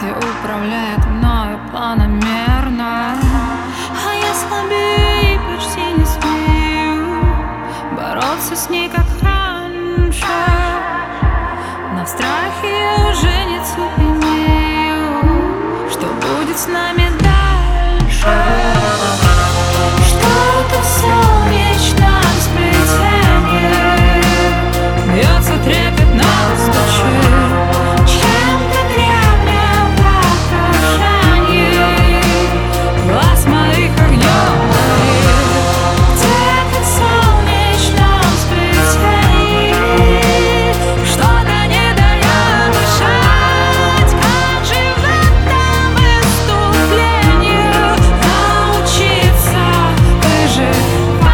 и управляет мною планомерно. А я слабее и почти не смею бороться с ней, как раньше. Но в страхе я уже не цепенею. Что будет с нами дальше? Что-то в солнечном сплетении бьется трепетно в стучи чем-то древним в отражении глаз моих огнем горит. Где-то в солнечном сплетении что-то не дает дышать. Как же в этом выступлении научиться выживать?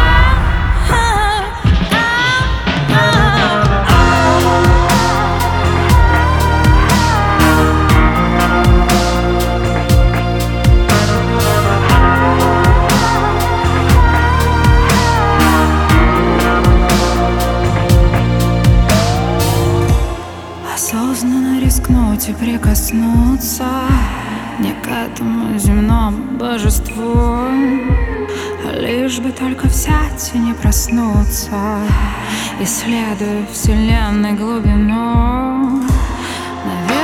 Осознанно рискнуть и прикоснуться не к этому земному божеству, лишь бы только взять и не проснуться, исследуя вселенной глубину.